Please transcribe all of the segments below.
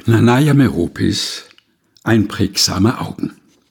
Nanaya Meropis, einprägsame Augen.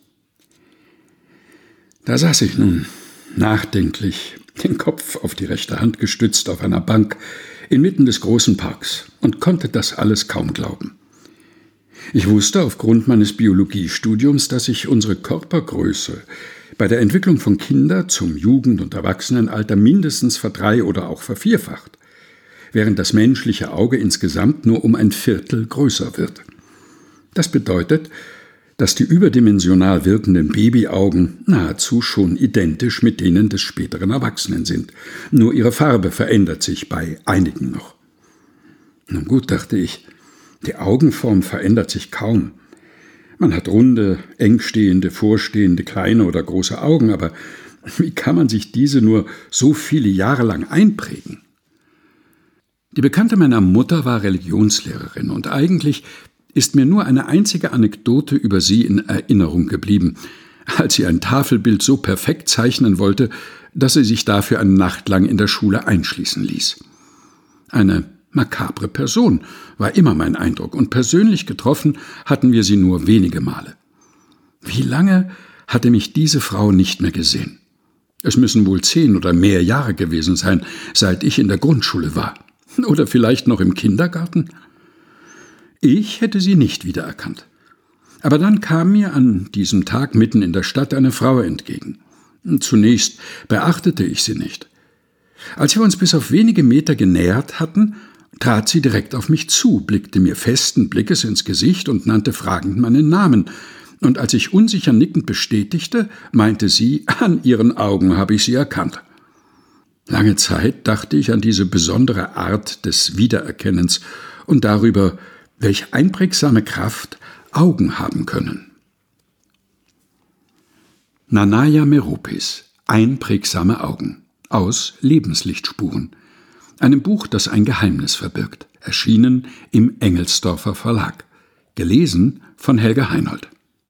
Da saß ich nun, nachdenklich, den Kopf auf die rechte Hand gestützt auf einer Bank inmitten des großen Parks und konnte das alles kaum glauben. Ich wusste aufgrund meines Biologiestudiums, dass sich unsere Körpergröße bei der Entwicklung von Kinder zum Jugend- und Erwachsenenalter mindestens verdrei- oder auch vervierfacht, während das menschliche Auge insgesamt nur um ein Viertel größer wird. Das bedeutet, dass die überdimensional wirkenden Babyaugen nahezu schon identisch mit denen des späteren Erwachsenen sind. Nur ihre Farbe verändert sich bei einigen noch. Nun gut, dachte ich, die Augenform verändert sich kaum. Man hat runde, engstehende, vorstehende, kleine oder große Augen, aber wie kann man sich diese nur so viele Jahre lang einprägen? Die Bekannte meiner Mutter war Religionslehrerin und eigentlich ist mir nur eine einzige Anekdote über sie in Erinnerung geblieben, als sie ein Tafelbild so perfekt zeichnen wollte, dass sie sich dafür eine Nacht lang in der Schule einschließen ließ. Eine makabre Person war immer mein Eindruck, und persönlich getroffen hatten wir sie nur wenige Male. Wie lange hatte mich diese Frau nicht mehr gesehen? Es müssen wohl 10 oder mehr Jahre gewesen sein, seit ich in der Grundschule war. Oder vielleicht noch im Kindergarten? Ich hätte sie nicht wiedererkannt. Aber dann kam mir an diesem Tag mitten in der Stadt eine Frau entgegen. Zunächst beachtete ich sie nicht. Als wir uns bis auf wenige Meter genähert hatten, trat sie direkt auf mich zu, blickte mir festen Blickes ins Gesicht und nannte fragend meinen Namen. Und als ich unsicher nickend bestätigte, meinte sie, an ihren Augen habe ich sie erkannt. Lange Zeit dachte ich an diese besondere Art des Wiedererkennens und darüber, welche einprägsame Kraft Augen haben können. Nanaya Meropis, einprägsame Augen, aus Lebenslichtspuren, einem Buch, das ein Geheimnis verbirgt, erschienen im Engelsdorfer Verlag, gelesen von Helga Heinold.